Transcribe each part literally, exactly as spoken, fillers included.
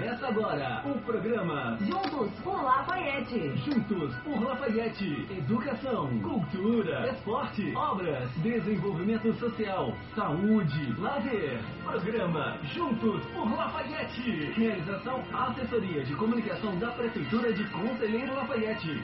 Começa agora o programa Juntos por Lafayette. Juntos por Lafayette. Educação, cultura, esporte, obras, desenvolvimento social, saúde, lazer. Programa Juntos por Lafayette. Realização Assessoria de Comunicação da Prefeitura de Conselheiro Lafayette.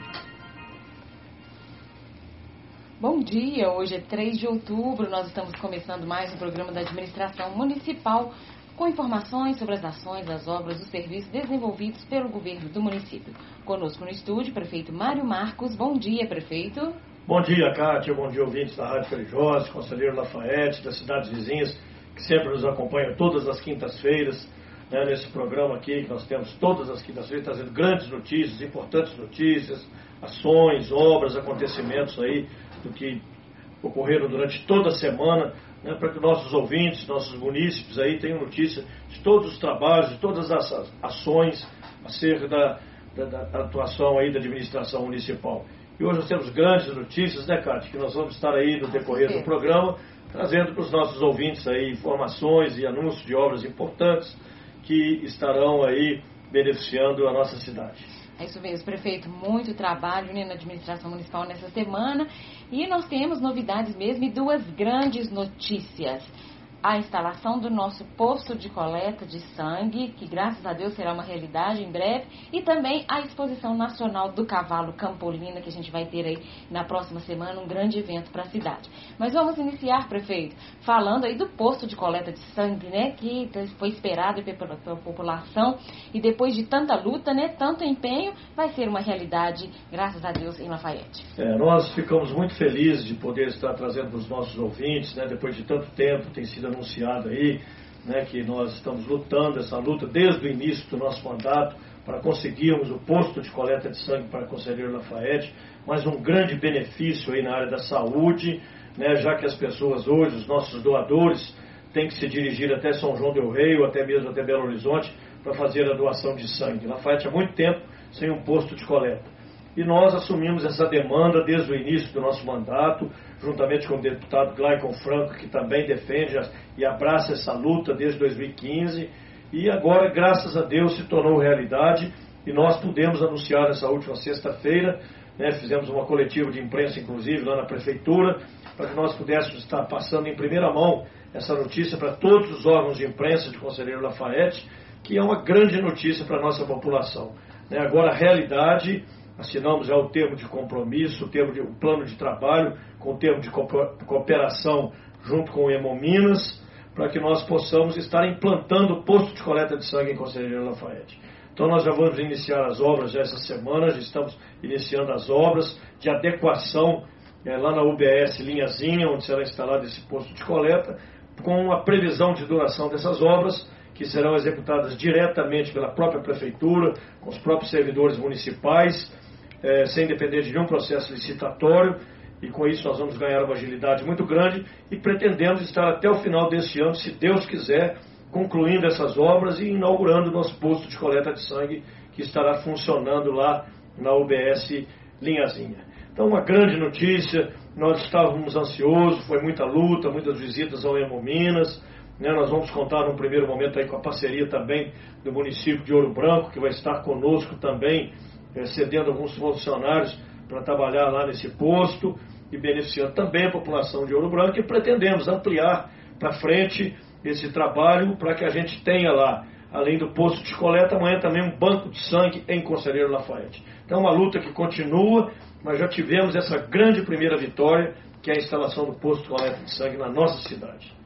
Bom dia, hoje é três de outubro, nós estamos começando mais um programa da Administração Municipal com informações sobre as ações, as obras, os serviços desenvolvidos pelo governo do município. Conosco no estúdio, prefeito Mário Marcos. Bom dia, prefeito. Bom dia, Kátia. Bom dia, ouvintes da Rádio Feijós, Conselheiro Lafayette, das cidades vizinhas, que sempre nos acompanham todas as quintas-feiras, né, nesse programa aqui, que nós temos todas as quintas-feiras, trazendo grandes notícias, importantes notícias, ações, obras, acontecimentos aí, do que ocorreram durante toda a semana, né, para que nossos ouvintes, nossos munícipes aí tenham notícia de todos os trabalhos, de todas as ações acerca da, da, da atuação aí da administração municipal. E hoje nós temos grandes notícias, né, Cátia, que nós vamos estar aí no decorrer do programa, trazendo para os nossos ouvintes aí informações e anúncios de obras importantes que estarão aí beneficiando a nossa cidade. É isso mesmo, prefeito, muito trabalho, né, na administração municipal nessa semana e nós temos novidades mesmo e duas grandes notícias. A instalação do nosso posto de coleta de sangue, que graças a Deus será uma realidade em breve, e também a exposição nacional do cavalo Campolina, que a gente vai ter aí na próxima semana, um grande evento para a cidade. Mas vamos iniciar, prefeito, falando aí do posto de coleta de sangue, né, que foi esperado pela, pela população, e depois de tanta luta, né, tanto empenho, vai ser uma realidade, graças a Deus, em Lafayette. É, nós ficamos muito felizes de poder estar trazendo para os nossos ouvintes, né, depois de tanto tempo, tem sido anunciado aí, né, que nós estamos lutando essa luta desde o início do nosso mandato para conseguirmos o posto de coleta de sangue para Conselheiro Lafayette, mas um grande benefício aí na área da saúde, né, já que as pessoas hoje, os nossos doadores, têm que se dirigir até São João del Rei ou até mesmo até Belo Horizonte para fazer a doação de sangue. Lafayette há muito tempo sem um posto de coleta. E nós assumimos essa demanda desde o início do nosso mandato, juntamente com o deputado Glaicon Franco, que também defende e abraça essa luta desde dois mil e quinze. E agora, graças a Deus, se tornou realidade e nós pudemos anunciar nessa última sexta-feira, né, fizemos uma coletiva de imprensa, inclusive, lá na prefeitura, para que nós pudéssemos estar passando em primeira mão essa notícia para todos os órgãos de imprensa de Conselheiro Lafayette, que é uma grande notícia para a nossa população. Né, agora, a realidade... Assinamos já o termo de compromisso, o termo de, o plano de trabalho, com o termo de cooperação junto com o Hemominas, para que nós possamos estar implantando o posto de coleta de sangue em Conselheiro Lafayette. Então nós já vamos iniciar as obras já essa semana, já estamos iniciando as obras de adequação é, lá na U B S Linhazinha, onde será instalado esse posto de coleta, com a previsão de duração dessas obras, que serão executadas diretamente pela própria prefeitura, com os próprios servidores municipais, É, sem depender de nenhum processo licitatório, e com isso nós vamos ganhar uma agilidade muito grande e pretendemos estar até o final deste ano, se Deus quiser, concluindo essas obras e inaugurando o nosso posto de coleta de sangue, que estará funcionando lá na U B S Linhazinha. Então, uma grande notícia, nós estávamos ansiosos, foi muita luta, muitas visitas ao Hemominas, né, nós vamos contar num primeiro momento aí com a parceria também do município de Ouro Branco, que vai estar conosco também, cedendo alguns funcionários para trabalhar lá nesse posto e beneficiando também a população de Ouro Branco, e pretendemos ampliar para frente esse trabalho para que a gente tenha lá, além do posto de coleta, amanhã também um banco de sangue em Conselheiro Lafayette. Então é uma luta que continua, mas já tivemos essa grande primeira vitória, que é a instalação do posto de coleta de sangue na nossa cidade.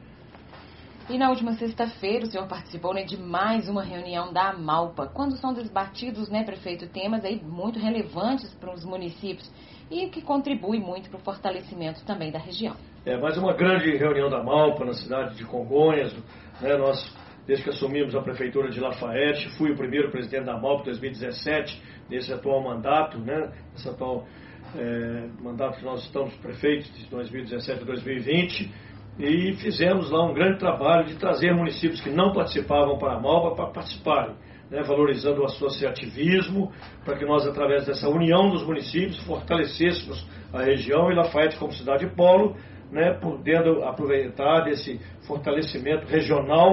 E na última sexta-feira o senhor participou, né, de mais uma reunião da Amalpa, quando são debatidos, né, prefeito, temas aí muito relevantes para os municípios e que contribuem muito para o fortalecimento também da região. É, mais uma grande reunião da Amalpa na cidade de Congonhas, né, nós, desde que assumimos a prefeitura de Lafayette, fui o primeiro presidente da Amalpa em dois mil e dezessete, nesse atual mandato, né, nesse atual é, mandato que nós estamos prefeitos de dois mil e dezessete a dois mil e vinte, e fizemos lá um grande trabalho de trazer municípios que não participavam para a Amalpa para participarem, né, valorizando o associativismo, para que nós, através dessa união dos municípios, fortalecêssemos a região e Lafayette como cidade polo, né, podendo aproveitar desse fortalecimento regional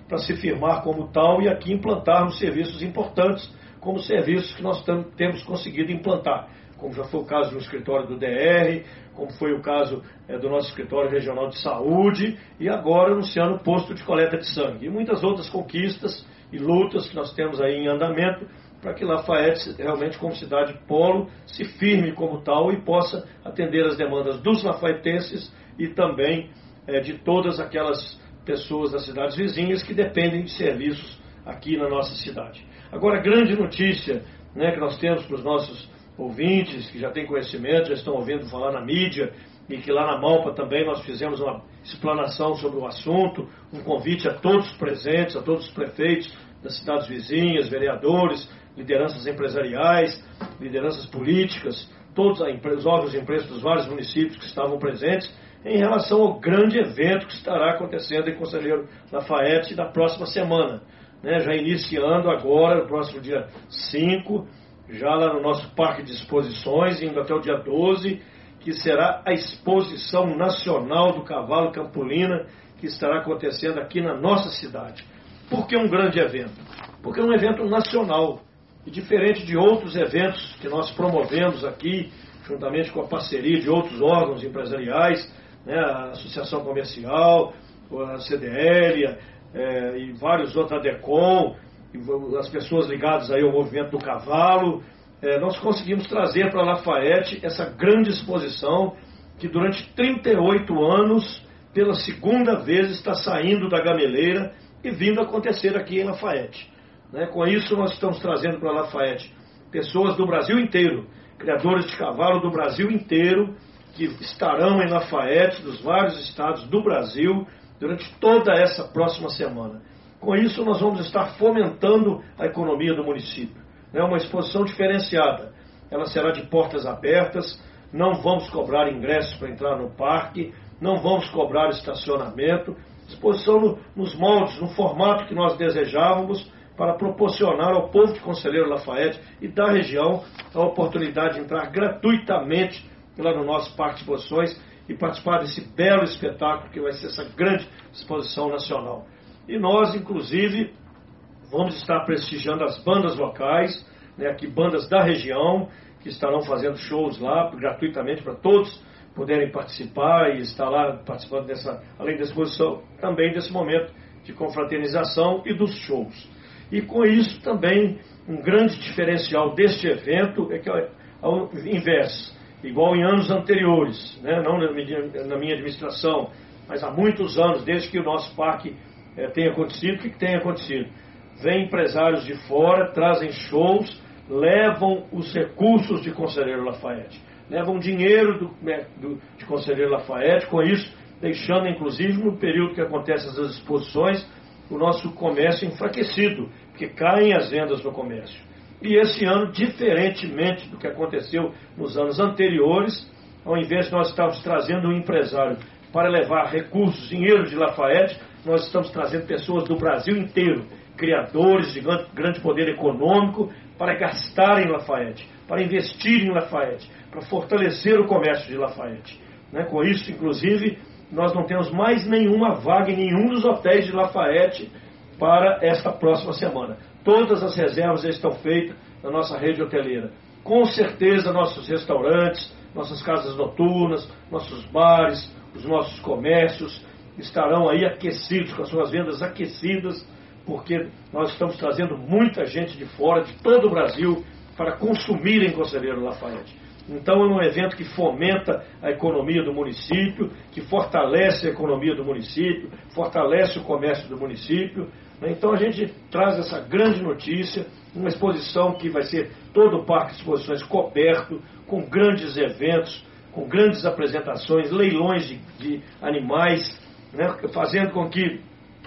para se firmar como tal e aqui implantarmos serviços importantes, como serviços que nós tam, temos conseguido implantar, como já foi o caso do escritório do D R, como foi o caso é, do nosso escritório regional de saúde e agora anunciando o posto de coleta de sangue. E muitas outras conquistas e lutas que nós temos aí em andamento para que Lafayette, realmente como cidade polo, se firme como tal e possa atender as demandas dos lafaietenses e também é, de todas aquelas pessoas das cidades vizinhas que dependem de serviços aqui na nossa cidade. Agora, a grande notícia, né, que nós temos para os nossos ouvintes, que já têm conhecimento, já estão ouvindo falar na mídia, e que lá na Malpa também nós fizemos uma explanação sobre o assunto, um convite a todos os presentes, a todos os prefeitos das cidades vizinhas, vereadores, lideranças empresariais, lideranças políticas, todos os órgãos de imprensa dos vários municípios que estavam presentes, em relação ao grande evento que estará acontecendo em Conselheiro Lafayette na próxima semana, né, já iniciando agora, no próximo dia cinco, já lá no nosso Parque de Exposições, indo até o dia doze, que será a Exposição Nacional do Cavalo Campolina, que estará acontecendo aqui na nossa cidade. Por que um grande evento? Porque é um evento nacional, e diferente de outros eventos que nós promovemos aqui, juntamente com a parceria de outros órgãos empresariais, né, a Associação Comercial, a C D L, é, e vários outros, a DECOM, as pessoas ligadas aí ao movimento do cavalo, é, nós conseguimos trazer para Lafayette essa grande exposição que durante trinta e oito anos, pela segunda vez, está saindo da Gameleira e vindo acontecer aqui em Lafayette. Né? Com isso nós estamos trazendo para Lafayette pessoas do Brasil inteiro, criadores de cavalo do Brasil inteiro, que estarão em Lafayette, dos vários estados do Brasil, durante toda essa próxima semana. Com isso, nós vamos estar fomentando a economia do município. É uma exposição diferenciada. Ela será de portas abertas, não vamos cobrar ingressos para entrar no parque, não vamos cobrar estacionamento. Exposição no, nos moldes, no formato que nós desejávamos, para proporcionar ao povo de Conselheiro Lafayette e da região a oportunidade de entrar gratuitamente lá no nosso Parque de Exposições e participar desse belo espetáculo que vai ser essa grande exposição nacional. E nós, inclusive, vamos estar prestigiando as bandas locais, né, aqui bandas da região, que estarão fazendo shows lá gratuitamente para todos poderem participar e estar lá participando dessa, além da exposição, também desse momento de confraternização e dos shows. E com isso também um grande diferencial deste evento é que, ao invés, igual em anos anteriores, né, não na minha, na minha administração, mas há muitos anos, desde que o nosso parque é, tem acontecido, o que tem acontecido? Vêm empresários de fora, trazem shows, levam os recursos de Conselheiro Lafayette, levam dinheiro do, do, de Conselheiro Lafayette, com isso deixando inclusive no período que acontecem essas exposições, o nosso comércio enfraquecido, porque caem as vendas no comércio. E esse ano, diferentemente do que aconteceu nos anos anteriores, ao invés de nós estarmos trazendo um empresário para levar recursos, dinheiro de Lafayette, nós estamos trazendo pessoas do Brasil inteiro, criadores de grande poder econômico, para gastar em Lafayette, para investir em Lafayette, para fortalecer o comércio de Lafayette. Né? Com isso, inclusive, nós não temos mais nenhuma vaga em nenhum dos hotéis de Lafayette para esta próxima semana. Todas as reservas já estão feitas na nossa rede hoteleira. Com certeza, nossos restaurantes, nossas casas noturnas, nossos bares, os nossos comércios estarão aí aquecidos, com as suas vendas aquecidas, porque nós estamos trazendo muita gente de fora, de todo o Brasil, para consumir em Conselheiro Lafayette. Então é um evento que fomenta a economia do município, que fortalece a economia do município, fortalece o comércio do município. Então a gente traz essa grande notícia, uma exposição que vai ser todo o Parque de Exposições coberto, com grandes eventos, com grandes apresentações, leilões de, de animais, né, fazendo com que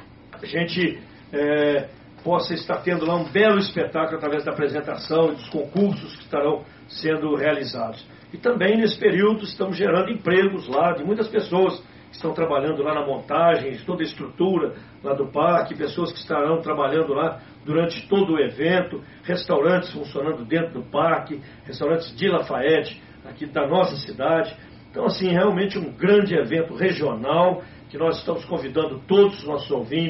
a gente é, possa estar tendo lá um belo espetáculo através da apresentação e dos concursos que estarão sendo realizados. E também nesse período estamos gerando empregos lá de muitas pessoas que estão trabalhando lá na montagem, de toda a estrutura lá do parque, pessoas que estarão trabalhando lá durante todo o evento, restaurantes funcionando dentro do parque, restaurantes de Lafayette, aqui da nossa cidade. Então, assim, realmente um grande evento regional, que nós estamos convidando todos os nossos ouvintes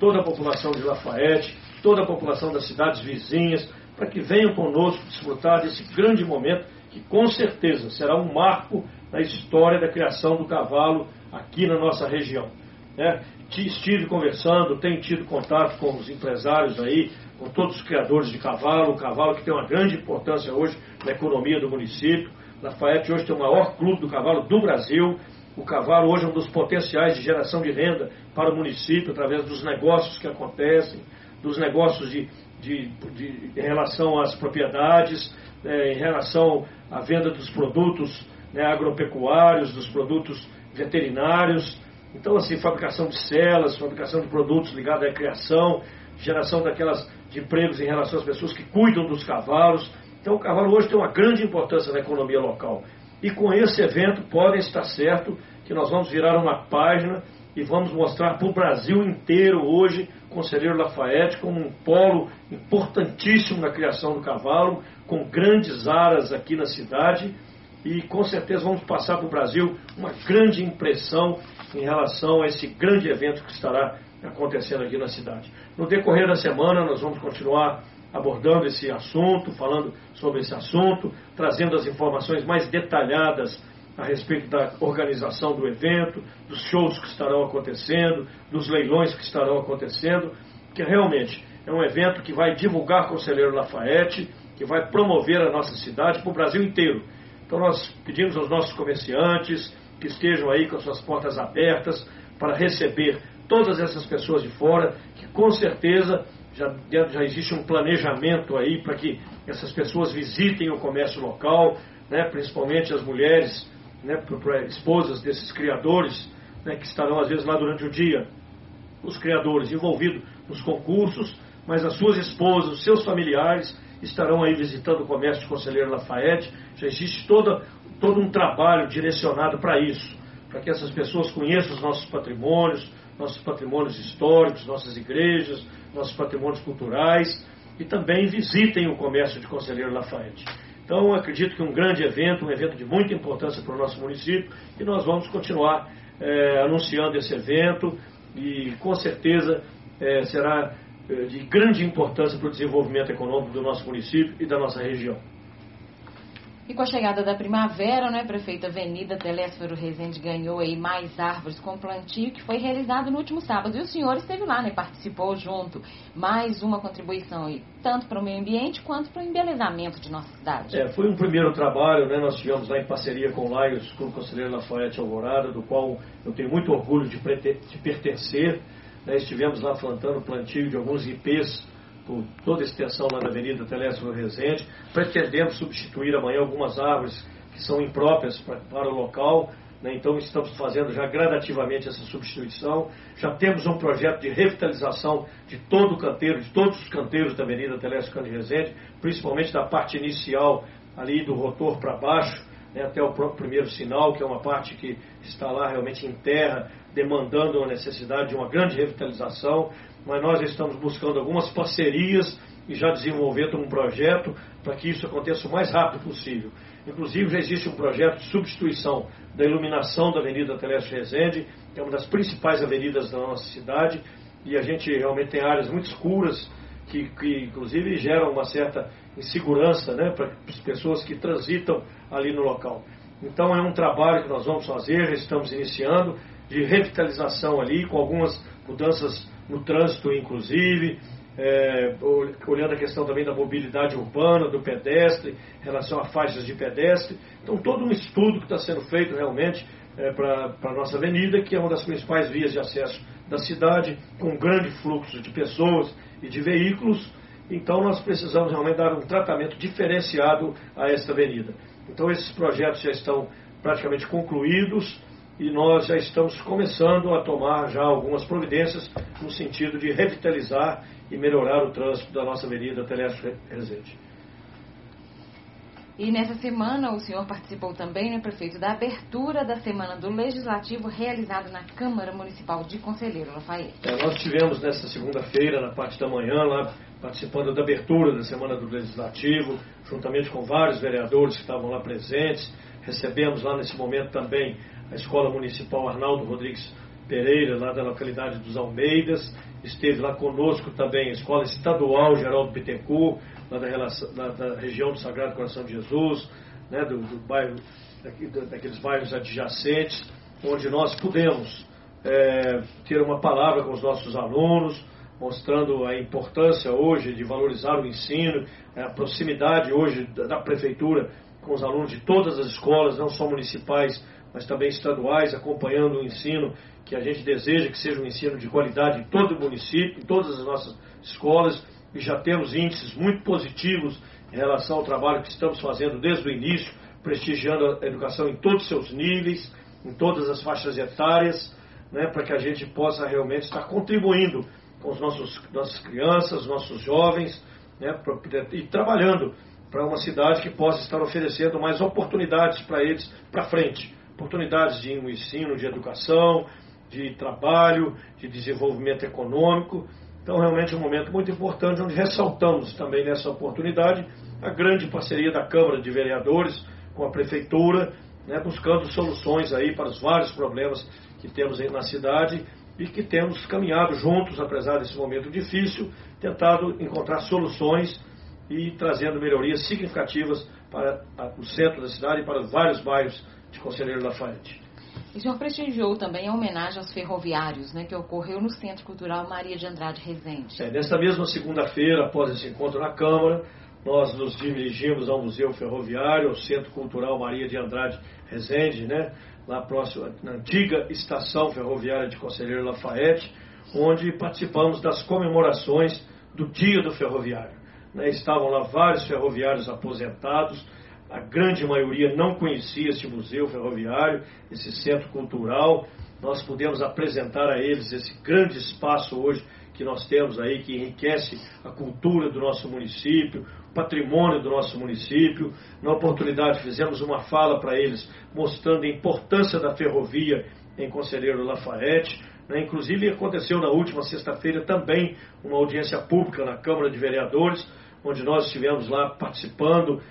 toda a população de Lafayette, toda a população das cidades vizinhas, para que venham conosco desfrutar desse grande momento, que com certeza será um marco na história da criação do cavalo aqui na nossa região. Né? Estive conversando, tenho tido contato com os empresários aí, com todos os criadores de cavalo, o cavalo que tem uma grande importância hoje na economia do município. Lafayette hoje tem o maior clube do cavalo do Brasil. O cavalo hoje é um dos potenciais de geração de renda para o município, através dos negócios que acontecem, dos negócios de, de, de, em relação às propriedades, é, em relação à venda dos produtos, né, agropecuários, dos produtos veterinários. Então, assim, fabricação de celas, fabricação de produtos ligados à criação, geração daquelas de empregos em relação às pessoas que cuidam dos cavalos. Então, o cavalo hoje tem uma grande importância na economia local. E com esse evento, podem estar certo que nós vamos virar uma página e vamos mostrar para o Brasil inteiro hoje Conselheiro Lafayette como um polo importantíssimo na criação do cavalo, com grandes aras aqui na cidade, e com certeza vamos passar para o Brasil uma grande impressão em relação a esse grande evento que estará acontecendo aqui na cidade. No decorrer da semana nós vamos continuar abordando esse assunto, falando sobre esse assunto, trazendo as informações mais detalhadas a respeito da organização do evento, dos shows que estarão acontecendo, dos leilões que estarão acontecendo, que realmente é um evento que vai divulgar Conselheiro Lafayette, que vai promover a nossa cidade para o Brasil inteiro. Então nós pedimos aos nossos comerciantes que estejam aí com as suas portas abertas para receber todas essas pessoas de fora, que com certeza já, já existe um planejamento aí para que essas pessoas visitem o comércio local, né, principalmente as mulheres, né, para esposas desses criadores, né, que estarão às vezes lá durante o dia, os criadores envolvidos nos concursos, mas as suas esposas, os seus familiares estarão aí visitando o comércio de Conselheiro Lafayette. Já existe toda, todo um trabalho direcionado para isso, para que essas pessoas conheçam os nossos patrimônios, nossos patrimônios históricos, nossas igrejas, nossos patrimônios culturais, e também visitem o comércio de Conselheiro Lafayette. Então, eu acredito que um grande evento, um evento de muita importância para o nosso município, e nós vamos continuar é, anunciando esse evento, e com certeza é, será é, de grande importância para o desenvolvimento econômico do nosso município e da nossa região. E com a chegada da primavera, né, prefeita Avenida Telésforo Rezende ganhou aí mais árvores com plantio, que foi realizado no último sábado. E o senhor esteve lá, né, participou junto. Mais uma contribuição aí, tanto para o meio ambiente quanto para o embelezamento de nossa cidade. É, foi um primeiro trabalho, né, nós tivemos lá em parceria com o Laios, com o Conselheiro Lafayette Alvorada, do qual eu tenho muito orgulho de, de pertencer. Né, estivemos lá plantando plantio de alguns ipês, por toda a extensão lá da Avenida Telésforo Rezende. Pretendemos substituir amanhã algumas árvores que são impróprias para, para o local, né? Então estamos fazendo já gradativamente essa substituição. Já temos um projeto de revitalização de todo o canteiro, de todos os canteiros da Avenida Telésforo Rezende, principalmente da parte inicial ali do rotor para baixo, né, até o próprio primeiro sinal, que é uma parte que está lá realmente em terra, demandando a necessidade de uma grande revitalização. Mas nós estamos buscando algumas parcerias e já desenvolvendo um projeto para que isso aconteça o mais rápido possível. Inclusive já existe um projeto de substituição da iluminação da Avenida Telésforo Rezende, que é uma das principais avenidas da nossa cidade, e a gente realmente tem áreas muito escuras que, que inclusive geram uma certa insegurança, né, para as pessoas que transitam ali no local. Então é um trabalho que nós vamos fazer, estamos iniciando, de revitalização ali, com algumas mudanças no trânsito, inclusive, é, olhando a questão também da mobilidade urbana, do pedestre, em relação a faixas de pedestre. Então, todo um estudo que está sendo feito realmente é, para a nossa avenida, que é uma das principais vias de acesso da cidade, com um grande fluxo de pessoas e de veículos. Então, nós precisamos realmente dar um tratamento diferenciado a esta avenida. Então, esses projetos já estão praticamente concluídos, e nós já estamos começando a tomar já algumas providências no sentido de revitalizar e melhorar o trânsito da nossa avenida Telésforo Rezende. E nessa semana o senhor participou também, né, prefeito, da abertura da Semana do Legislativo realizada na Câmara Municipal de Conselheiro Lafayette. É, nós tivemos nessa segunda-feira, na parte da manhã, lá participando da abertura da Semana do Legislativo, juntamente com vários vereadores que estavam lá presentes. Recebemos lá nesse momento também a Escola Municipal Arnaldo Rodrigues Pereira, lá da localidade dos Almeidas. Esteve lá conosco também a Escola Estadual Geraldo Bittencourt, lá da, relação, da, da região do Sagrado Coração de Jesus, né, do, do bairro, daqui, daqueles bairros adjacentes, onde nós pudemos é, ter uma palavra com os nossos alunos, mostrando a importância hoje de valorizar o ensino, a proximidade hoje da prefeitura com os alunos de todas as escolas, não só municipais, mas também estaduais, acompanhando o ensino que a gente deseja que seja um ensino de qualidade em todo o município, em todas as nossas escolas, e já temos índices muito positivos em relação ao trabalho que estamos fazendo desde o início, prestigiando a educação em todos os seus níveis, em todas as faixas etárias, né, para que a gente possa realmente estar contribuindo com os nossos, nossas crianças, nossos jovens, né, pra, e trabalhando para uma cidade que possa estar oferecendo mais oportunidades para eles para frente. Oportunidades de um ensino, de educação, de trabalho, de desenvolvimento econômico. Então, realmente é um momento muito importante, onde ressaltamos também nessa oportunidade a grande parceria da Câmara de Vereadores com a Prefeitura, né, buscando soluções aí para os vários problemas que temos aí na cidade e que temos caminhado juntos, apesar desse momento difícil, tentado encontrar soluções e trazendo melhorias significativas para o centro da cidade e para vários bairros de Conselheiro Lafaiete. O senhor prestigiou também a homenagem aos ferroviários, né, que ocorreu no Centro Cultural Maria de Andrade Rezende. É, nessa mesma segunda-feira, após esse encontro na Câmara, nós nos dirigimos ao Museu Ferroviário, ao Centro Cultural Maria de Andrade Rezende, né, lá próximo, na antiga estação ferroviária de Conselheiro Lafaiete, onde participamos das comemorações do Dia do Ferroviário. Né, estavam lá vários ferroviários aposentados. A grande maioria não conhecia esse museu ferroviário, esse centro cultural. Nós pudemos apresentar a eles esse grande espaço hoje que nós temos aí, que enriquece a cultura do nosso município, o patrimônio do nosso município. Na oportunidade fizemos uma fala para eles, mostrando a importância da ferrovia em Conselheiro Lafaiete. Né? Inclusive aconteceu na última sexta-feira também uma audiência pública na Câmara de Vereadores, onde nós estivemos lá participando,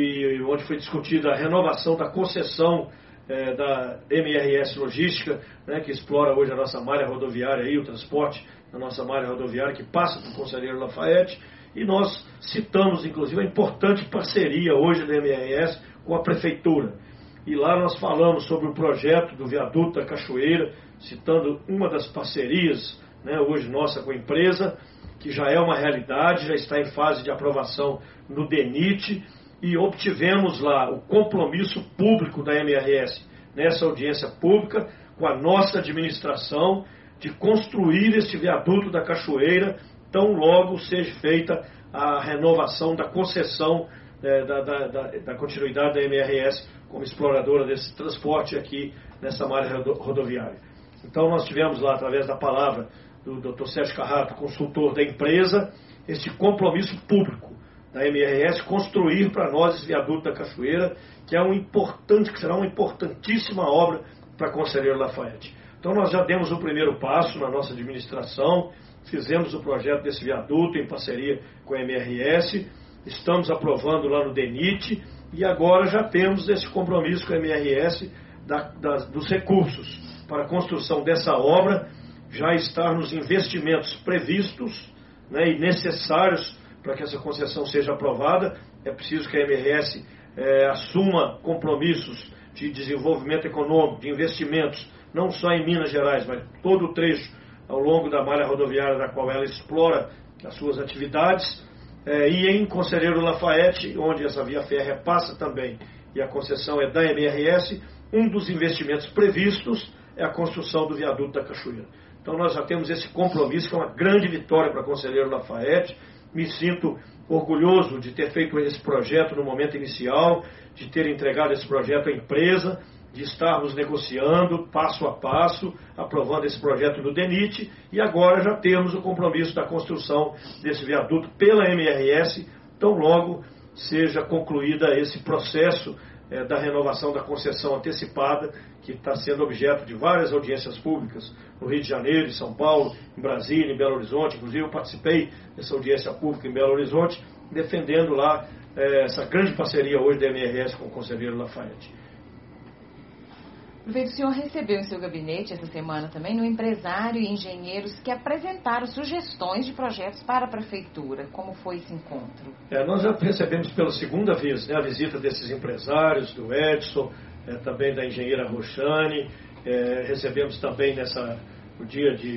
e onde foi discutida a renovação da concessão eh, da M R S Logística, né, que explora hoje a nossa malha rodoviária, aí, o transporte da nossa malha rodoviária, que passa para o Conselheiro Lafaiete, e nós citamos, inclusive, a importante parceria hoje da M R S com a Prefeitura. E lá nós falamos sobre o projeto do viaduto da Cachoeira, citando uma das parcerias, né, hoje nossa com a empresa, que já é uma realidade, já está em fase de aprovação no DENIT, e obtivemos lá o compromisso público da M R S, nessa audiência pública, com a nossa administração, de construir este viaduto da Cachoeira, tão logo seja feita a renovação da concessão é, da, da, da, da continuidade da M R S como exploradora desse transporte aqui nessa malha rodoviária. Então nós tivemos lá, através da palavra do doutor Sérgio Carrato, consultor da empresa, este compromisso público da M R S, construir para nós esse viaduto da Cachoeira, que é um importante, que será uma importantíssima obra para Conselheiro Lafaiete. Então nós já demos o primeiro passo na nossa administração, fizemos o projeto desse viaduto em parceria com a M R S, estamos aprovando lá no DENIT, e agora já temos esse compromisso com a M R S da, da, dos recursos para a construção dessa obra, já estar nos investimentos previstos, né, e necessários para que essa concessão seja aprovada. É preciso que a M R S é, assuma compromissos de desenvolvimento econômico, de investimentos, não só em Minas Gerais, mas todo o trecho ao longo da malha rodoviária na qual ela explora as suas atividades, é, e em Conselheiro Lafaiete, onde essa via férrea passa também, e a concessão é da M R S, um dos investimentos previstos é a construção do viaduto da Cachoeira. Então nós já temos esse compromisso, que é uma grande vitória para Conselheiro Lafaiete. Me sinto orgulhoso de ter feito esse projeto no momento inicial, de ter entregado esse projeto à empresa, de estarmos negociando passo a passo, aprovando esse projeto no DENIT, e agora já temos o compromisso da construção desse viaduto pela M R S, tão logo seja concluída esse processo é, da renovação da concessão antecipada, que está sendo objeto de várias audiências públicas no Rio de Janeiro, em São Paulo, em Brasília, em Belo Horizonte. Inclusive eu participei dessa audiência pública em Belo Horizonte, defendendo lá é, essa grande parceria hoje da M R S com o Conselheiro Lafaiete. Prefeito, o senhor recebeu em seu gabinete essa semana também no empresário e engenheiros que apresentaram sugestões de projetos para a prefeitura. Como foi esse encontro? É, nós já recebemos pela segunda vez, né, a visita desses empresários, do Edson, é, também da engenheira Roxane. É, recebemos também nessa, no dia de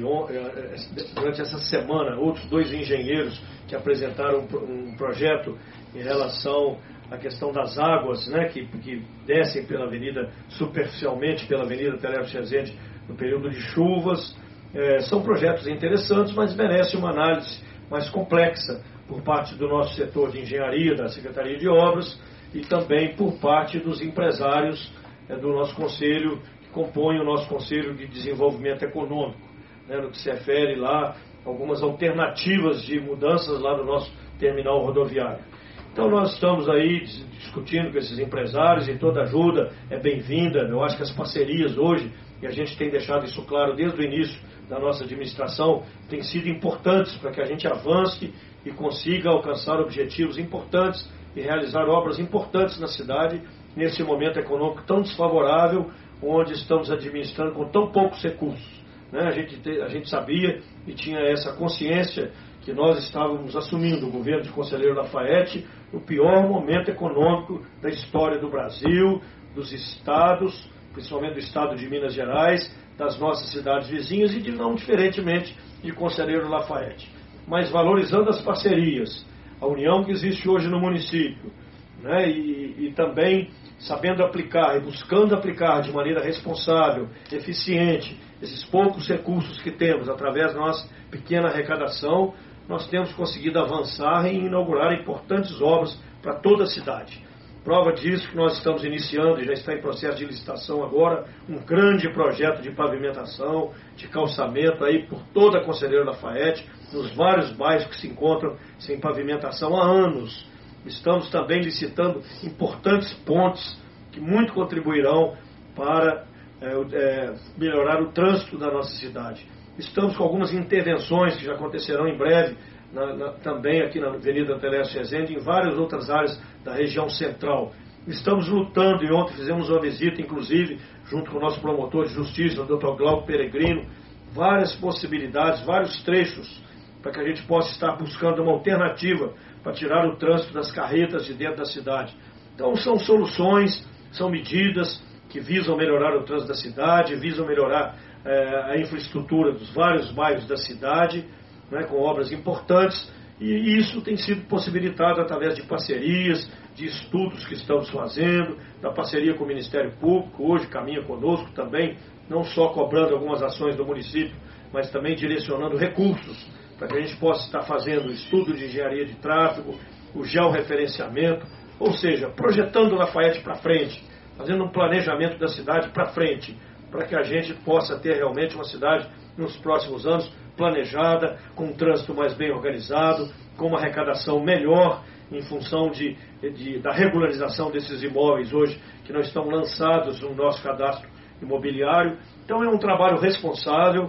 durante essa semana outros dois engenheiros que apresentaram um, um projeto em relação a questão das águas, né, que, que descem pela avenida, superficialmente pela Avenida Telésforo Rezende no período de chuvas. É, são projetos interessantes, mas merecem uma análise mais complexa por parte do nosso setor de engenharia, da Secretaria de Obras, e também por parte dos empresários é, do nosso conselho, que compõem o nosso Conselho de Desenvolvimento Econômico, né, no que se refere lá algumas alternativas de mudanças lá no nosso terminal rodoviário. Então nós estamos aí discutindo com esses empresários e toda ajuda é bem-vinda. Eu acho que as parcerias hoje, e a gente tem deixado isso claro desde o início da nossa administração, têm sido importantes para que a gente avance e consiga alcançar objetivos importantes e realizar obras importantes na cidade, nesse momento econômico tão desfavorável, onde estamos administrando com tão poucos recursos. Né? A gente, a gente sabia e tinha essa consciência que nós estávamos assumindo, o governo de Conselheiro Lafaiete, o pior momento econômico da história do Brasil, dos estados, principalmente do estado de Minas Gerais, das nossas cidades vizinhas e de não diferentemente de Conselheiro Lafaiete. Mas valorizando as parcerias, a união que existe hoje no município, né, e, e também sabendo aplicar e buscando aplicar de maneira responsável, eficiente, esses poucos recursos que temos através da nossa pequena arrecadação, nós temos conseguido avançar em inaugurar importantes obras para toda a cidade. Prova disso que nós estamos iniciando, e já está em processo de licitação agora, um grande projeto de pavimentação, de calçamento aí por toda a Conselheiro Lafaiete, nos vários bairros que se encontram sem pavimentação há anos. Estamos também licitando importantes pontes que muito contribuirão para é, é, melhorar o trânsito da nossa cidade. Estamos com algumas intervenções que já acontecerão em breve, na, na, também aqui na Avenida Telésforo Rezende, em várias outras áreas da região central. Estamos lutando, e ontem fizemos uma visita, inclusive, junto com o nosso promotor de justiça, o doutor Glauco Peregrino, várias possibilidades, vários trechos, para que a gente possa estar buscando uma alternativa para tirar o trânsito das carretas de dentro da cidade. Então são soluções, são medidas que visam melhorar o trânsito da cidade, visam melhorar é, a infraestrutura dos vários bairros da cidade, né, com obras importantes, e isso tem sido possibilitado através de parcerias, de estudos que estamos fazendo, da parceria com o Ministério Público, hoje caminha conosco também, não só cobrando algumas ações do município, mas também direcionando recursos para que a gente possa estar fazendo o estudo de engenharia de tráfego, o georreferenciamento, ou seja, projetando Lafaiete para frente, fazendo um planejamento da cidade para frente, para que a gente possa ter realmente uma cidade nos próximos anos planejada, com um trânsito mais bem organizado, com uma arrecadação melhor em função de, de, da regularização desses imóveis hoje que não estão lançados no nosso cadastro imobiliário. Então é um trabalho responsável,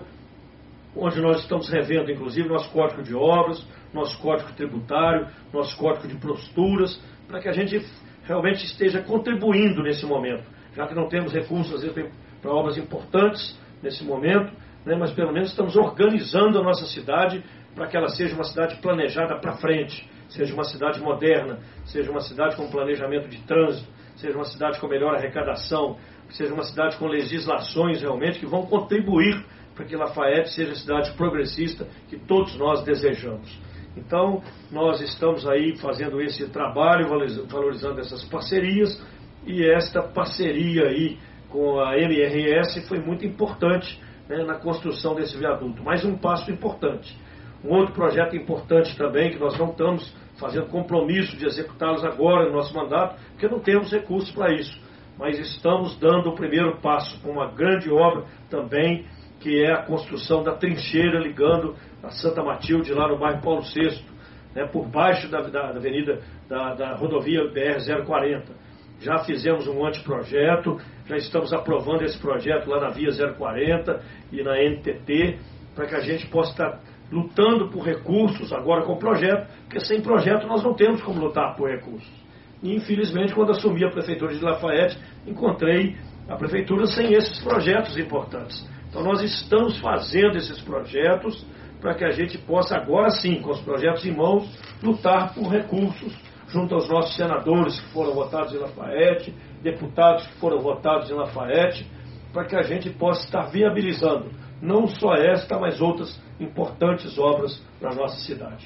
onde nós estamos revendo inclusive nosso código de obras, nosso código tributário, nosso código de posturas, para que a gente realmente esteja contribuindo nesse momento, já que não temos recursos às vezes para obras importantes nesse momento, né, mas pelo menos estamos organizando a nossa cidade para que ela seja uma cidade planejada para frente, seja uma cidade moderna, seja uma cidade com planejamento de trânsito, seja uma cidade com melhor arrecadação, seja uma cidade com legislações realmente que vão contribuir para que Lafaiete seja a cidade progressista que todos nós desejamos. Então, nós estamos aí fazendo esse trabalho, valorizando essas parcerias, e esta parceria aí com a M R S foi muito importante, né, na construção desse viaduto. Mais um passo importante. Um outro projeto importante também, que nós não estamos fazendo compromisso de executá-los agora no nosso mandato, porque não temos recursos para isso, mas estamos dando o primeiro passo com uma grande obra também, que é a construção da trincheira ligando a Santa Matilde, lá no bairro Paulo sexto, né, por baixo da, da, da avenida, da, da rodovia B R zero quarenta. Já fizemos um anteprojeto, já estamos aprovando esse projeto lá na Via zero quarenta e na N T T, para que a gente possa estar lutando por recursos agora com o projeto, porque sem projeto nós não temos como lutar por recursos. E infelizmente, quando assumi a Prefeitura de Lafaiete, encontrei a Prefeitura sem esses projetos importantes. Então nós estamos fazendo esses projetos para que a gente possa agora sim, com os projetos em mãos, lutar por recursos junto aos nossos senadores que foram votados em Lafayette, deputados que foram votados em Lafayette, para que a gente possa estar viabilizando não só esta, mas outras importantes obras para a nossa cidade.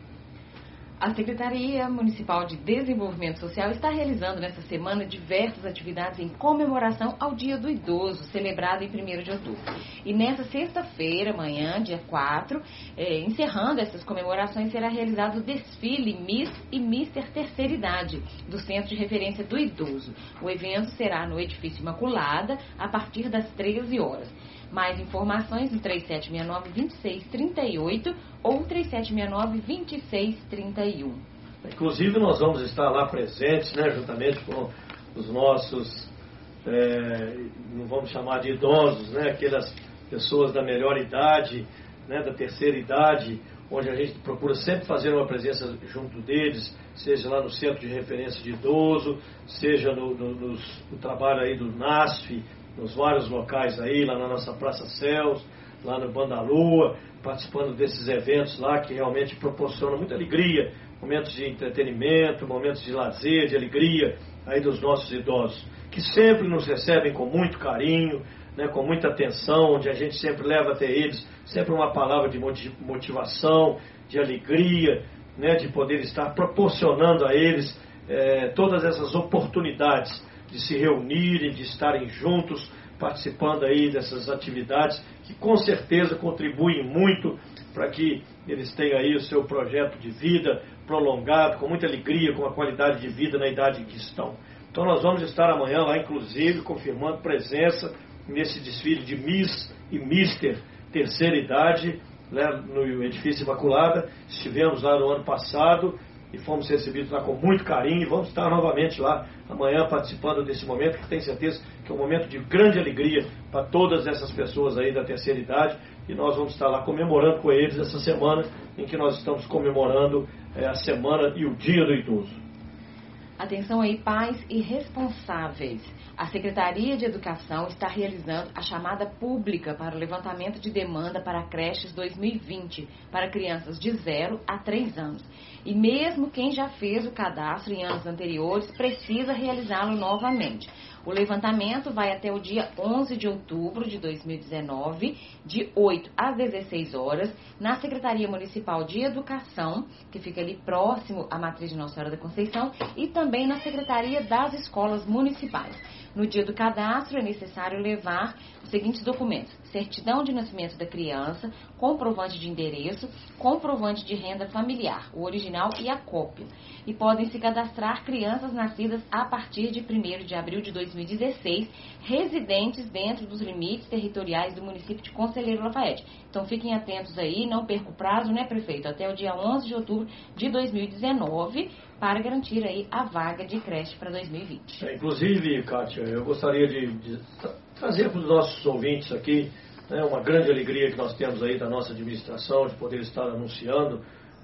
A Secretaria Municipal de Desenvolvimento Social está realizando nesta semana diversas atividades em comemoração ao Dia do Idoso, celebrado em primeiro de outubro. E nesta sexta-feira, amanhã, dia quatro, eh, encerrando essas comemorações, será realizado o desfile Miss e Mister Terceira Idade, do Centro de Referência do Idoso. O evento será no Edifício Imaculada, a partir das treze horas. Mais informações no três sete seis nove, dois seis três oito ou três sete seis nove, dois seis três um. Inclusive nós vamos estar lá presentes, né, juntamente com os nossos, é, não vamos chamar de idosos, né, aquelas pessoas da melhor idade, né, da terceira idade, onde a gente procura sempre fazer uma presença junto deles, seja lá no Centro de Referência de Idoso, seja no, no, nos, no trabalho aí do NASF, nos vários locais aí, lá na nossa Praça Céus, lá no Bandalua, participando desses eventos lá que realmente proporcionam muita alegria, momentos de entretenimento, momentos de lazer, de alegria aí dos nossos idosos, que sempre nos recebem com muito carinho, né, com muita atenção, onde a gente sempre leva até eles sempre uma palavra de motivação, de alegria, né, de poder estar proporcionando a eles eh, todas essas oportunidades de se reunirem, de estarem juntos, participando aí dessas atividades que com certeza contribuem muito para que eles tenham aí o seu projeto de vida prolongado, com muita alegria, com a qualidade de vida na idade em que estão. Então nós vamos estar amanhã lá, inclusive, confirmando presença nesse desfile de Miss e Mister Terceira Idade, né, no Edifício Imaculada. Estivemos lá no ano passado e fomos recebidos lá com muito carinho e vamos estar novamente lá amanhã participando desse momento, que tenho certeza que é um momento de grande alegria para todas essas pessoas aí da terceira idade, e nós vamos estar lá comemorando com eles essa semana em que nós estamos comemorando é, a semana e o Dia do Idoso. Atenção aí, pais e responsáveis. A Secretaria de Educação está realizando a chamada pública para o levantamento de demanda para creches dois mil e vinte, para crianças de zero a três anos. E mesmo quem já fez o cadastro em anos anteriores, precisa realizá-lo novamente. O levantamento vai até o dia onze de outubro de dois mil e dezenove, de oito às dezesseis horas, na Secretaria Municipal de Educação, que fica ali próximo à Matriz de Nossa Senhora da Conceição, e também na Secretaria das Escolas Municipais. No dia do cadastro é necessário levar os seguintes documentos: certidão de nascimento da criança, comprovante de endereço, comprovante de renda familiar, o original e a cópia. E podem se cadastrar crianças nascidas a partir de primeiro de abril de dois mil e dezesseis, residentes dentro dos limites territoriais do município de Conselheiro Lafayette. Então fiquem atentos aí, não perca o prazo, né, prefeito? Até o dia onze de outubro de dois mil e dezenove, para garantir aí a vaga de creche para dois mil e vinte. É, inclusive, Kátia, eu gostaria de, de trazer para os nossos ouvintes aqui, né, uma grande alegria que nós temos aí da nossa administração, de poder estar anunciando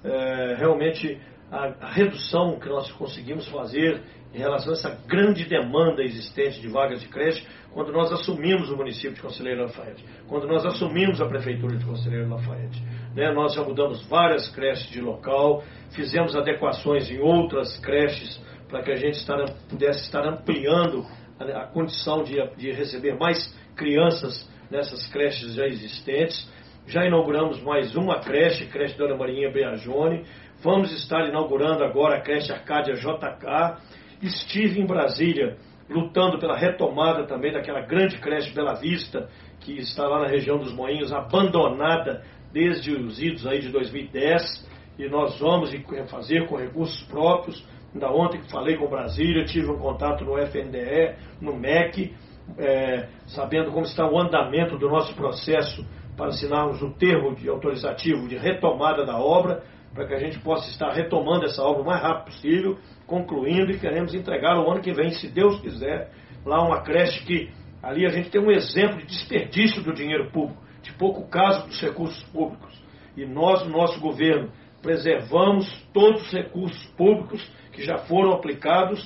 é, realmente a, a redução que nós conseguimos fazer em relação a essa grande demanda existente de vagas de creche quando nós assumimos o município de Conselheiro Lafayette, quando nós assumimos a prefeitura de Conselheiro Lafayette. Né, nós já mudamos várias creches de local, fizemos adequações em outras creches para que a gente estar, pudesse estar ampliando a, a condição de, de receber mais crianças nessas creches já existentes. Já inauguramos mais uma creche, creche Dona Marinha Beajone. Vamos estar inaugurando agora a creche Arcádia J K. Estive em Brasília lutando pela retomada também daquela grande creche Bela Vista, que está lá na região dos Moinhos, abandonada desde os idos aí de dois mil e dez, e nós vamos fazer com recursos próprios. Ainda ontem que falei com Brasília, tive um contato no F N D E, no M E C, é, sabendo como está o andamento do nosso processo para assinarmos o termo de autorizativo de retomada da obra, para que a gente possa estar retomando essa obra o mais rápido possível, concluindo, e queremos entregar o ano que vem, se Deus quiser, lá uma creche que ali a gente tem um exemplo de desperdício do dinheiro público, de pouco caso dos recursos públicos. E nós, no nosso governo, preservamos todos os recursos públicos que já foram aplicados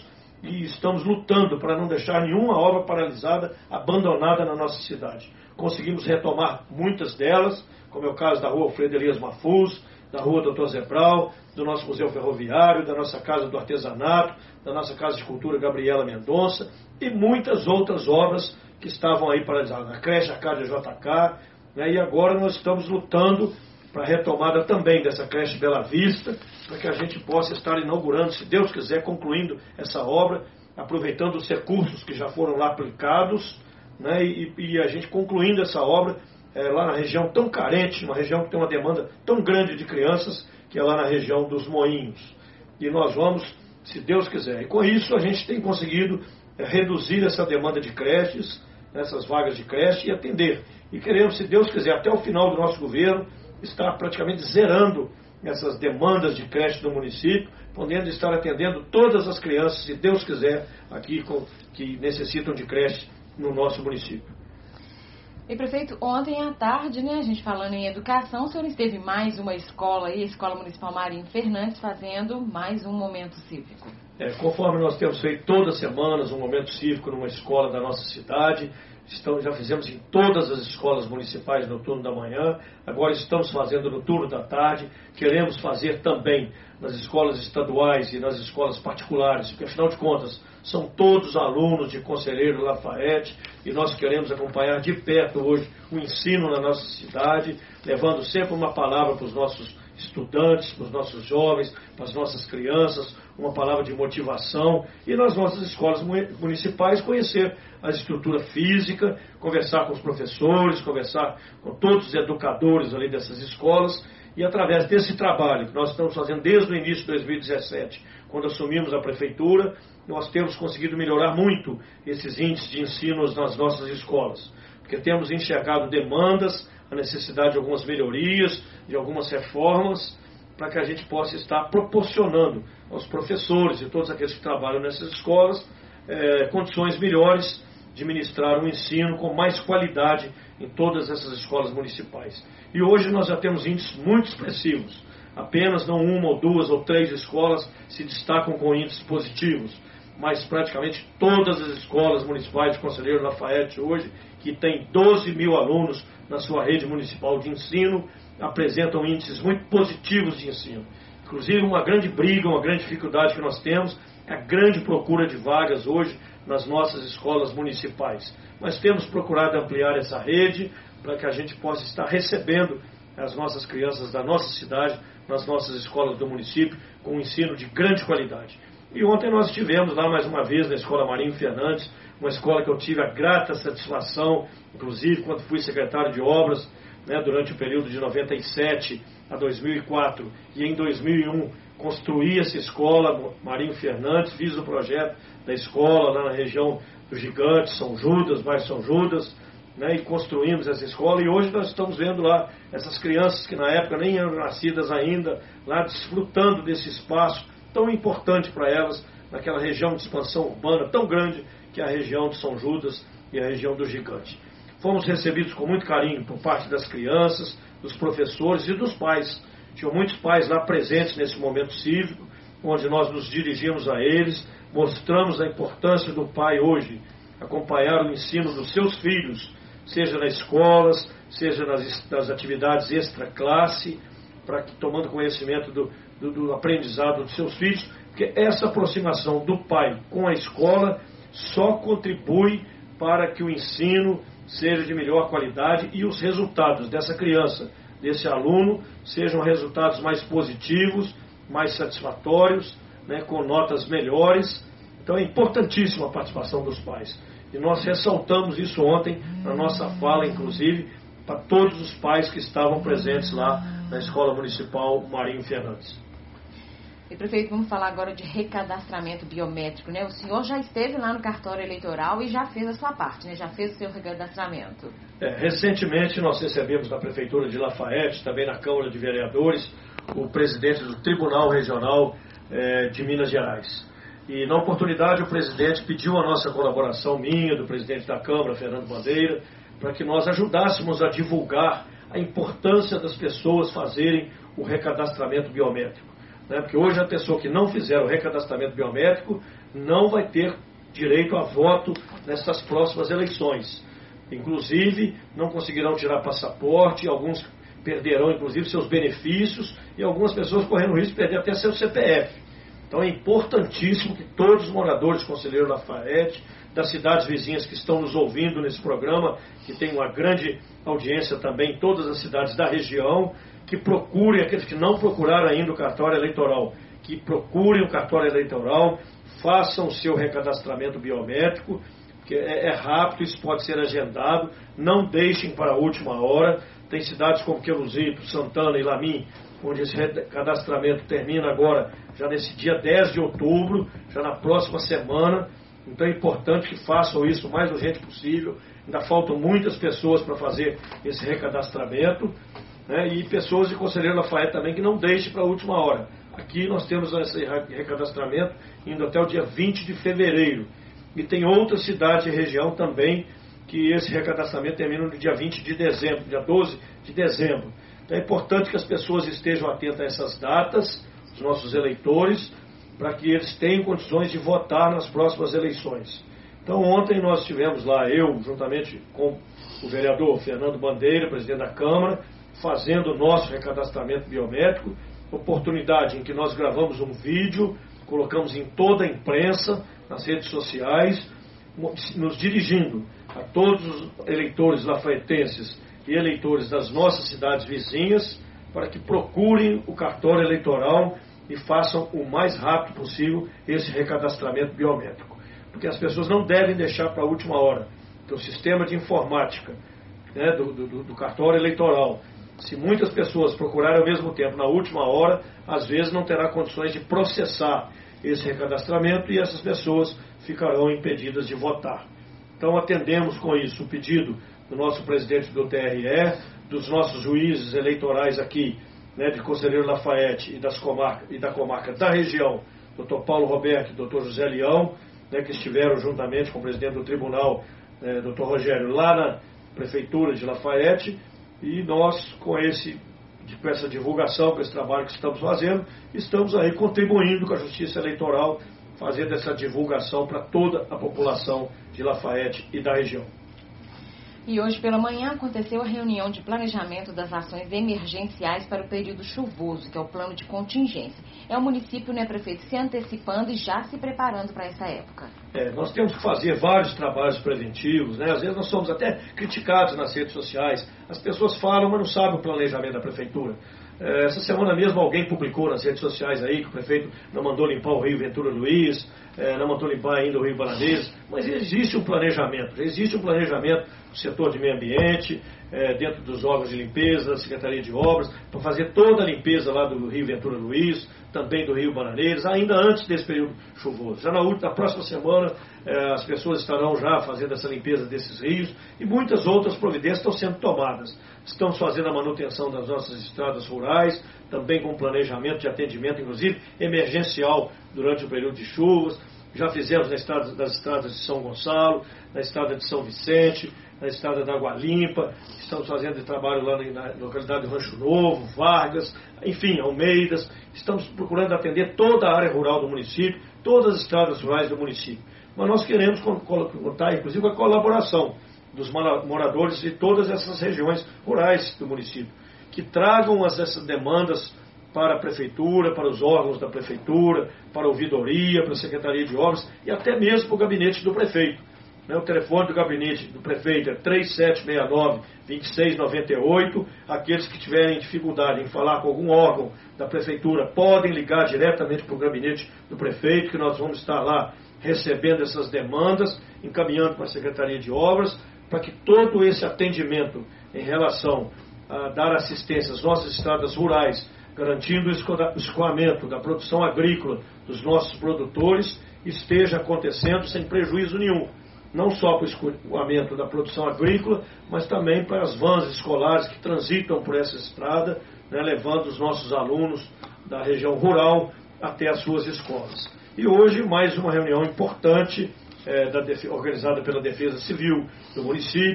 e estamos lutando para não deixar nenhuma obra paralisada, abandonada na nossa cidade. Conseguimos retomar muitas delas, como é o caso da rua Alfredo Elias Mafuz, da rua doutor Zebral, do nosso Museu Ferroviário, da nossa Casa do Artesanato, da nossa Casa de Cultura Gabriela Mendonça, e muitas outras obras que estavam aí paralisadas, a creche Arcádia J K, né, e agora nós estamos lutando para a retomada também dessa creche Bela Vista, para que a gente possa estar inaugurando, se Deus quiser, concluindo essa obra, aproveitando os recursos que já foram lá aplicados, né, e, e a gente concluindo essa obra é, lá na região tão carente, uma região que tem uma demanda tão grande de crianças, que é lá na região dos Moinhos. E nós vamos, se Deus quiser. E com isso a gente tem conseguido é, reduzir essa demanda de creches, essas vagas de creche, e atender. E queremos, se Deus quiser, até o final do nosso governo, estar praticamente zerando essas demandas de creche do município, podendo estar atendendo todas as crianças, se Deus quiser, aqui com, que necessitam de creche no nosso município. E, prefeito, ontem à tarde, né, a gente falando em educação, o senhor esteve mais uma escola aí, a Escola Municipal Marinho Fernandes, fazendo mais um momento cívico. É, conforme nós temos feito todas as semanas um momento cívico numa escola da nossa cidade, estamos, já fizemos em todas as escolas municipais no turno da manhã, agora estamos fazendo no turno da tarde, queremos fazer também nas escolas estaduais e nas escolas particulares, porque afinal de contas são todos alunos de Conselheiro Lafayette e nós queremos acompanhar de perto hoje o ensino na nossa cidade, levando sempre uma palavra para os nossos estudantes, para os nossos jovens, para as nossas crianças, uma palavra de motivação, e nas nossas escolas municipais conhecer a estrutura física, conversar com os professores, conversar com todos os educadores ali dessas escolas, e através desse trabalho que nós estamos fazendo desde o início de dois mil e dezessete, quando assumimos a prefeitura, nós temos conseguido melhorar muito esses índices de ensino nas nossas escolas, porque temos enxergado demandas, a necessidade de algumas melhorias, de algumas reformas, para que a gente possa estar proporcionando aos professores e todos aqueles que trabalham nessas escolas eh, condições melhores de ministrar um ensino com mais qualidade em todas essas escolas municipais. E hoje nós já temos índices muito expressivos. Apenas não uma ou duas ou três escolas se destacam com índices positivos, mas praticamente todas as escolas municipais de Conselheiro Lafayette hoje, que tem doze mil alunos na sua rede municipal de ensino, apresentam índices muito positivos de ensino. Inclusive, uma grande briga, uma grande dificuldade que nós temos é a grande procura de vagas hoje nas nossas escolas municipais. Mas temos procurado ampliar essa rede para que a gente possa estar recebendo as nossas crianças da nossa cidade, nas nossas escolas do município, com um ensino de grande qualidade. E ontem nós estivemos lá mais uma vez na Escola Marinho Fernandes, uma escola que eu tive a grata satisfação, inclusive quando fui secretário de obras, né, durante o período de noventa e sete a dois mil e quatro, e em dois mil e um construí essa escola, Marinho Fernandes, fiz o projeto da escola lá na região do Gigante, São Judas, bairro São Judas, né, e construímos essa escola, e hoje nós estamos vendo lá essas crianças que na época nem eram nascidas ainda, lá desfrutando desse espaço tão importante para elas, naquela região de expansão urbana tão grande que é a região de São Judas e a região do Gigante. Fomos recebidos com muito carinho por parte das crianças, dos professores e dos pais. Tinham muitos pais lá presentes nesse momento cívico, onde nós nos dirigimos a eles, mostramos a importância do pai hoje, acompanhar o ensino dos seus filhos, seja nas escolas, seja nas, nas atividades extra-classe, para que, tomando conhecimento do, do, do aprendizado dos seus filhos, porque essa aproximação do pai com a escola só contribui para que o ensino seja de melhor qualidade e os resultados dessa criança, desse aluno, sejam resultados mais positivos, mais satisfatórios, né, com notas melhores. Então é importantíssima a participação dos pais. E nós ressaltamos isso ontem na nossa fala, inclusive, para todos os pais que estavam presentes lá na Escola Municipal Marinho Fernandes. E, prefeito, vamos falar agora de recadastramento biométrico, né? O senhor já esteve lá no cartório eleitoral e já fez a sua parte, né? Já fez o seu recadastramento. É, recentemente nós recebemos na Prefeitura de Lafayette, também na Câmara de Vereadores, o presidente do Tribunal Regional é, de Minas Gerais. E na oportunidade o presidente pediu a nossa colaboração, minha, do presidente da Câmara, Fernando Bandeira, para que nós ajudássemos a divulgar a importância das pessoas fazerem o recadastramento biométrico. né? Porque hoje a pessoa que não fizer o recadastramento biométrico não vai ter direito a voto nessas próximas eleições. Inclusive, não conseguirão tirar passaporte, alguns perderão, inclusive, seus benefícios, e algumas pessoas correndo o risco de perder até seu C P F. Então é importantíssimo que todos os moradores de Conselheiro Lafaiete, das cidades vizinhas que estão nos ouvindo nesse programa, que tem uma grande audiência também em todas as cidades da região, que procurem, aqueles que não procuraram ainda o cartório eleitoral, que procurem o cartório eleitoral, façam o seu recadastramento biométrico, que é, é rápido, isso pode ser agendado, não deixem para a última hora. Tem cidades como Queluzito, Santana e Lamim, onde esse cadastramento termina agora, já nesse dia dez de outubro, já na próxima semana. Então é importante que façam isso o mais urgente possível. Ainda faltam muitas pessoas para fazer esse recadastramento, né? E pessoas de Conselheiro Lafaiete também que não deixem para a última hora. Aqui nós temos esse recadastramento indo até o dia vinte de fevereiro. E tem outras cidades e região também que esse recadastramento termina no dia vinte de dezembro, dia doze de dezembro. Então é importante que as pessoas estejam atentas a essas datas, os nossos eleitores, para que eles tenham condições de votar nas próximas eleições. Então ontem nós estivemos lá, eu, juntamente com o vereador Fernando Bandeira, presidente da Câmara, fazendo o nosso recadastramento biométrico, oportunidade em que nós gravamos um vídeo, colocamos em toda a imprensa, nas redes sociais, nos dirigindo a todos os eleitores lafaetenses e eleitores das nossas cidades vizinhas, para que procurem o cartório eleitoral e façam o mais rápido possível esse recadastramento biométrico. Porque as pessoas não devem deixar para a última hora. Então, o sistema de informática, né, do, do, do cartório eleitoral, se muitas pessoas procurarem ao mesmo tempo na última hora, às vezes não terá condições de processar esse recadastramento e essas pessoas ficarão impedidas de votar. Então atendemos com isso o pedido do nosso presidente do T R E, dos nossos juízes eleitorais aqui, né, de Conselheiro Lafaiete e, das comarca, e da comarca da região, doutor Paulo Roberto e doutor José Leão, né, que estiveram juntamente com o presidente do tribunal, né, doutor Rogério, lá na prefeitura de Lafaiete, e nós com esse com essa divulgação, com esse trabalho que estamos fazendo, estamos aí contribuindo com a Justiça Eleitoral, fazendo essa divulgação para toda a população de Lafaiete e da região. E hoje pela manhã aconteceu a reunião de planejamento das ações emergenciais para o período chuvoso, que é o plano de contingência. É o município, né, prefeito, se antecipando e já se preparando para essa época. É, nós temos que fazer vários trabalhos preventivos, né? Às vezes nós somos até criticados nas redes sociais. As pessoas falam, mas não sabem o planejamento da prefeitura. É, essa semana mesmo alguém publicou nas redes sociais aí que o prefeito não mandou limpar o Rio Ventura Luiz, é, não mandou limpar ainda o Rio Bananeiras, mas existe um planejamento, existe um planejamento do setor de meio ambiente, é, dentro dos órgãos de limpeza, da Secretaria de Obras, para fazer toda a limpeza lá do Rio Ventura Luiz, também do Rio Bananeiras, ainda antes desse período chuvoso. Já na, última, na próxima semana é, as pessoas estarão já fazendo essa limpeza desses rios e muitas outras providências estão sendo tomadas. Estamos fazendo a manutenção das nossas estradas rurais, também com planejamento de atendimento, inclusive emergencial, durante o período de chuvas. Já fizemos na estrada, nas estradas de São Gonçalo, na estrada de São Vicente, na estrada da Água Limpa. Estamos fazendo trabalho lá na localidade de Rancho Novo, Vargas, enfim, Almeidas. Estamos procurando atender toda a área rural do município, todas as estradas rurais do município. Mas nós queremos contar, inclusive, com a colaboração dos moradores de todas essas regiões rurais do município, que tragam as, essas demandas para a prefeitura, para os órgãos da prefeitura, para a ouvidoria, para a Secretaria de Obras e até mesmo para o gabinete do prefeito. O telefone do gabinete do prefeito é três sete seis nove, dois seis nove oito. Aqueles que tiverem dificuldade em falar com algum órgão da prefeitura podem ligar diretamente para o gabinete do prefeito, que nós vamos estar lá recebendo essas demandas, encaminhando para a Secretaria de Obras, para que todo esse atendimento em relação a dar assistência às nossas estradas rurais, garantindo o escoamento da produção agrícola dos nossos produtores, esteja acontecendo sem prejuízo nenhum. Não só para o escoamento da produção agrícola, mas também para as vans escolares que transitam por essa estrada, né, levando os nossos alunos da região rural até as suas escolas. E hoje, mais uma reunião importante, é, da, organizada pela Defesa Civil do município,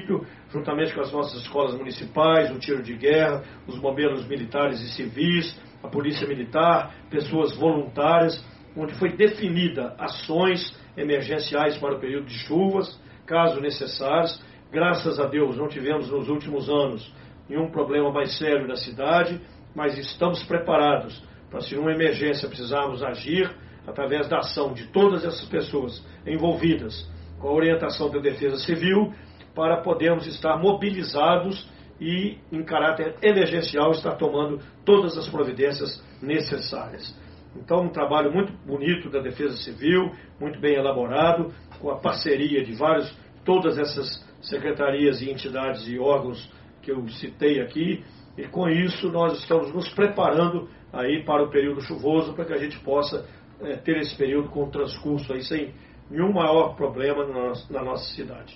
juntamente com as nossas escolas municipais, o tiro de guerra, os bombeiros militares e civis, a polícia militar, pessoas voluntárias, onde foi definida ações emergenciais para o período de chuvas, caso necessários. Graças a Deus não tivemos nos últimos anos nenhum problema mais sério na cidade, mas estamos preparados para, se uma emergência precisarmos agir, através da ação de todas essas pessoas envolvidas, com a orientação da Defesa Civil, para podermos estar mobilizados e, em caráter emergencial, estar tomando todas as providências necessárias. Então, um trabalho muito bonito da Defesa Civil, muito bem elaborado, com a parceria de vários, todas essas secretarias e entidades e órgãos que eu citei aqui, e com isso nós estamos nos preparando aí para o período chuvoso, para que a gente possa é, ter esse período com transcurso aí sem nenhum maior problema na nossa, na nossa cidade.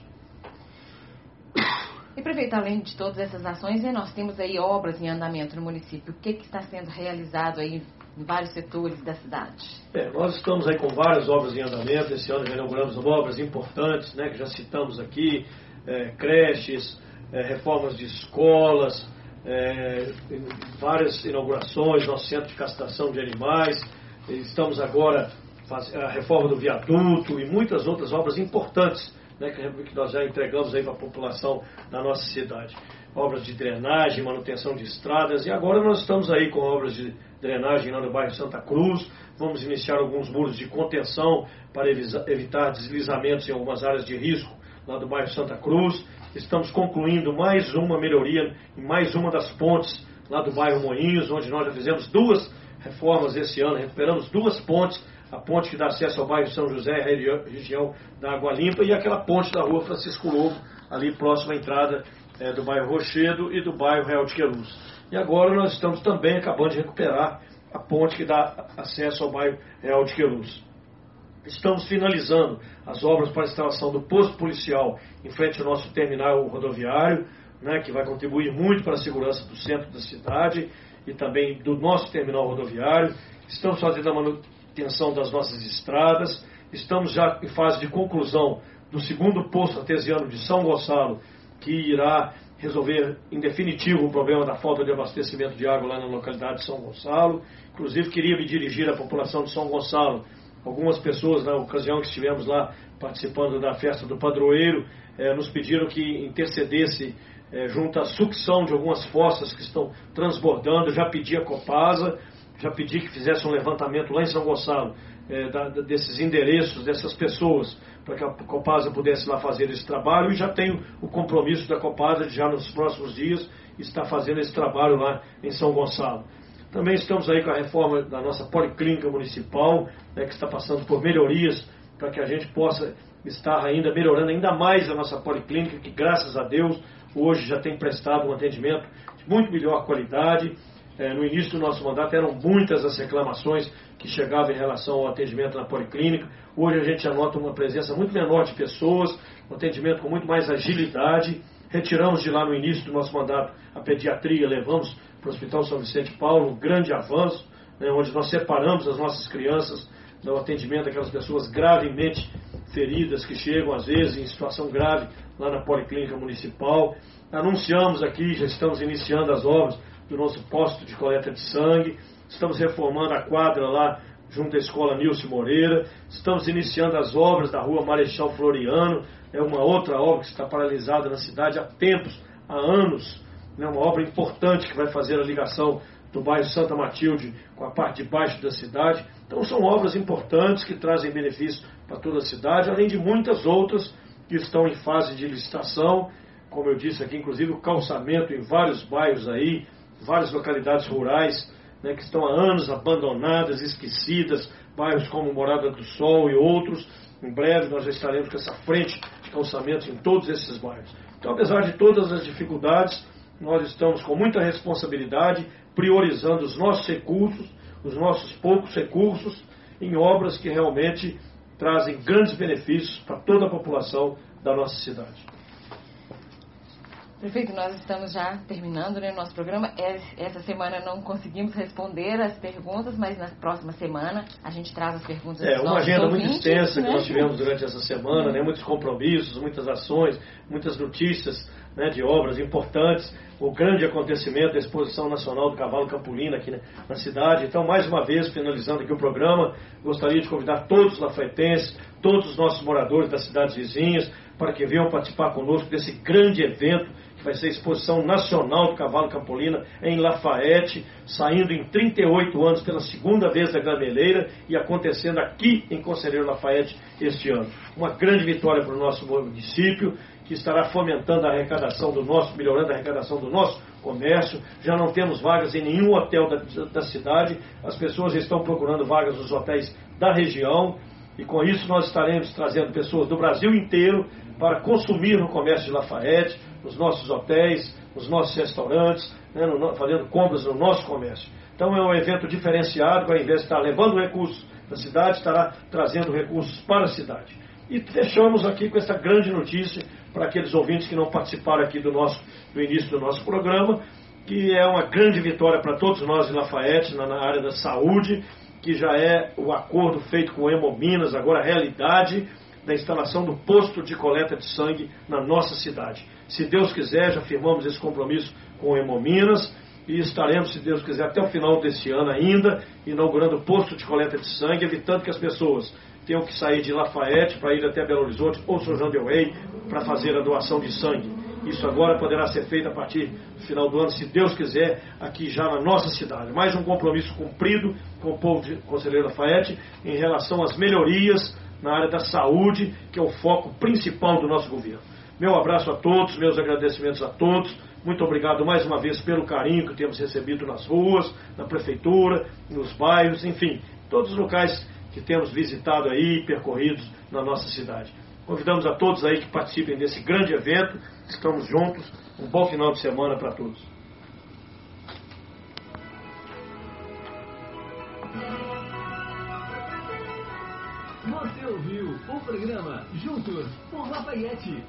E, prefeito, além de todas essas ações, nós temos aí obras em andamento no município. O que, que está sendo realizado aí em vários setores da cidade? É, nós estamos aí com várias obras em andamento. Esse ano já inauguramos obras importantes, né, que já citamos aqui, é, creches, é, reformas de escolas, é, várias inaugurações, nosso centro de castração de animais. Estamos agora fazendo a reforma do viaduto e muitas outras obras importantes, né, que nós já entregamos aí para a população da nossa cidade. Obras de drenagem, manutenção de estradas, e agora nós estamos aí com obras de drenagem lá no bairro Santa Cruz. Vamos iniciar alguns muros de contenção para evitar deslizamentos em algumas áreas de risco lá do bairro Santa Cruz. Estamos concluindo mais uma melhoria em mais uma das pontes lá do bairro Moinhos, onde nós já fizemos duas reformas esse ano, recuperamos duas pontes, a ponte que dá acesso ao bairro São José, região da Água Limpa, e aquela ponte da rua Francisco Lobo, ali próxima à entrada é, do bairro Rochedo e do bairro Real de Queluz. E agora nós estamos também acabando de recuperar a ponte que dá acesso ao bairro Real de Queluz. Estamos finalizando as obras para a instalação do posto policial em frente ao nosso terminal rodoviário, né, que vai contribuir muito para a segurança do centro da cidade e também do nosso terminal rodoviário. Estamos fazendo a manutenção das nossas estradas. Estamos já em fase de conclusão do segundo posto artesiano de São Gonçalo, que irá resolver em definitivo o problema da falta de abastecimento de água lá na localidade de São Gonçalo. Inclusive, queria me dirigir à população de São Gonçalo. Algumas pessoas, na ocasião que estivemos lá participando da festa do padroeiro, eh, nos pediram que intercedesse eh, junto à sucção de algumas fossas que estão transbordando. Eu já pedi a Copasa, já pedi que fizesse um levantamento lá em São Gonçalo, eh, da, desses endereços, dessas pessoas, para que a Copasa pudesse lá fazer esse trabalho, e já tenho o compromisso da Copasa de já nos próximos dias estar fazendo esse trabalho lá em São Gonçalo. Também estamos aí com a reforma da nossa policlínica municipal, né, que está passando por melhorias para que a gente possa estar ainda melhorando ainda mais a nossa policlínica, que graças a Deus hoje já tem prestado um atendimento de muito melhor qualidade. É, no início do nosso mandato eram muitas as reclamações que chegavam em relação ao atendimento na policlínica. Hoje a gente já nota uma presença muito menor de pessoas, um atendimento com muito mais agilidade. Retiramos de lá no início do nosso mandato a pediatria, levamos para o Hospital São Vicente Paulo, um grande avanço, né, onde nós separamos as nossas crianças do atendimento daquelas pessoas gravemente feridas que chegam às vezes em situação grave lá na Policlínica Municipal. Anunciamos aqui, já estamos iniciando as obras do nosso posto de coleta de sangue, estamos reformando a quadra lá junto à Escola Nilce Moreira, estamos iniciando as obras da Rua Marechal Floriano, é uma outra obra que está paralisada na cidade há tempos, há anos, né, uma obra importante que vai fazer a ligação do bairro Santa Matilde com a parte de baixo da cidade. Então são obras importantes que trazem benefícios para toda a cidade, além de muitas outras que estão em fase de licitação, como eu disse aqui, inclusive o calçamento em vários bairros aí, várias localidades rurais, né, que estão há anos abandonadas, esquecidas, bairros como Morada do Sol e outros. Em breve nós já estaremos com essa frente de calçamentos em todos esses bairros. Então, apesar de todas as dificuldades, nós estamos com muita responsabilidade, priorizando os nossos recursos, os nossos poucos recursos, em obras que realmente trazem grandes benefícios para toda a população da nossa cidade. Prefeito, nós estamos já terminando, né, o nosso programa. Essa semana não conseguimos responder as perguntas, mas na próxima semana a gente traz as perguntas dos É, uma nossos agenda ouvintes, muito extensa, né, que nós tivemos né? durante essa semana, né, muitos compromissos, muitas ações, muitas notícias né, de obras importantes, o grande acontecimento da Exposição Nacional do Cavalo Campolino aqui, né, na cidade. Então, mais uma vez, finalizando aqui o programa, gostaria de convidar todos os lafaetenses, todos os nossos moradores das cidades vizinhas, para que venham participar conosco desse grande evento, que vai ser a Exposição Nacional do Cavalo Campolino em Lafayette, saindo em trinta e oito anos pela segunda vez da Gameleira e acontecendo aqui em Conselheiro Lafayette este ano. Uma grande vitória para o nosso município, que estará fomentando a arrecadação do nosso, melhorando a arrecadação do nosso comércio. Já não temos vagas em nenhum hotel da, da cidade, as pessoas estão procurando vagas nos hotéis da região, e com isso nós estaremos trazendo pessoas do Brasil inteiro para consumir no comércio de Lafayette, nos nossos hotéis, nos nossos restaurantes, né, no, fazendo compras no nosso comércio. Então é um evento diferenciado, que ao invés de estar levando recursos da cidade, estará trazendo recursos para a cidade. E fechamos aqui com essa grande notícia para aqueles ouvintes que não participaram aqui do, nosso, do início do nosso programa, que é uma grande vitória para todos nós em Lafayette, na, na área da saúde, que já é o acordo feito com o Hemominas, agora a realidade da instalação do posto de coleta de sangue na nossa cidade. Se Deus quiser, já firmamos esse compromisso com o Hemominas e estaremos, se Deus quiser, até o final desse ano ainda, inaugurando o posto de coleta de sangue, evitando que as pessoas tenham que sair de Lafayette para ir até Belo Horizonte ou São João del Rei para fazer a doação de sangue. Isso agora poderá ser feito a partir do final do ano, se Deus quiser, aqui já na nossa cidade. Mais um compromisso cumprido com o povo de Conselheiro Lafayette em relação às melhorias na área da saúde, que é o foco principal do nosso governo. Meu abraço a todos, meus agradecimentos a todos. Muito obrigado mais uma vez pelo carinho que temos recebido nas ruas, na prefeitura, nos bairros, enfim, todos os locais que temos visitado aí e percorridos na nossa cidade. Convidamos a todos aí que participem desse grande evento. Estamos juntos. Um bom final de semana para todos. Você ouviu o programa Juntos por Lafayette.